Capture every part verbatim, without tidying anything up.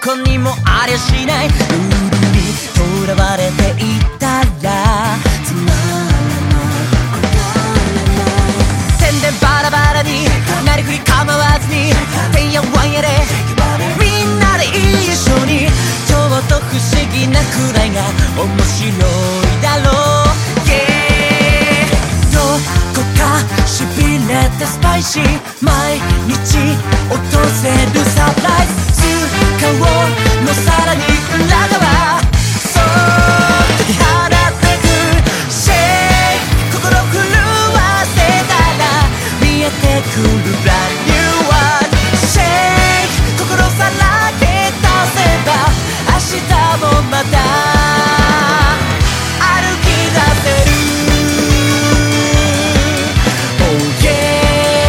こにもありゃしない。ルールにとらわれていたらつまらない。宣伝バラバラになりふり構わずにてんやわんやでみんなで一緒にちょっと不思議なくらいが面白いだろう。Yeah、 どこかしびれてスパイシー毎日訪れるサプライズ。顔のさらに裏側そう解き放ってくシェイク心震わせたら見えてくる Brand new world シェイク心さらけ出せば明日もまた歩き出せる。Oh yeah、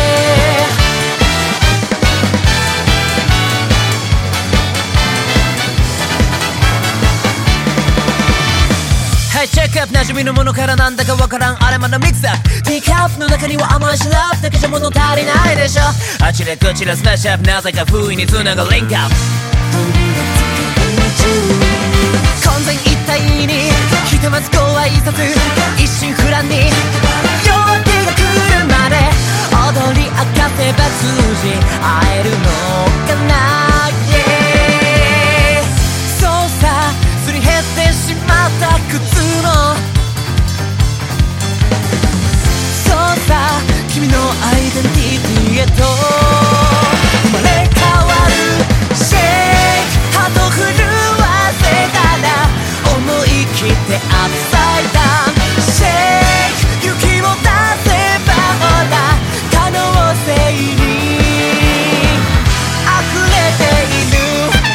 はい、チェックアップ馴染みのものからなんだかわからんあれまだミックスアップ。ティーカップの中には甘いシラフだけじゃ物足りないでしょ。あちらこちらスマッシュアップなぜか不意に繋がるリンクアップ。混然一体にひとまずご挨拶一心不乱に夜明けが来るまで踊り明かせば通じ会えるのかな。靴のそうさ君のアイデンティティへと生まれ変わるシェイクハート震わせたら思い切ってアップサイダウンシェイク勇気を出せばほら可能性に溢れている。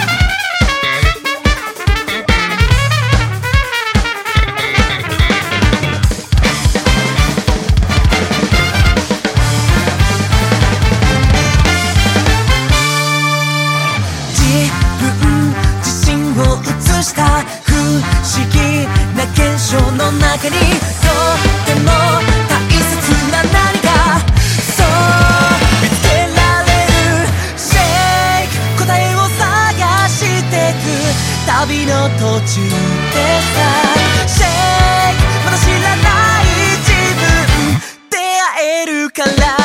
した不思議な現象の中にとっても大切な何かそう見つけられるシェイク答えを探してく旅の途中でさシェイクまだ知らない自分出会えるから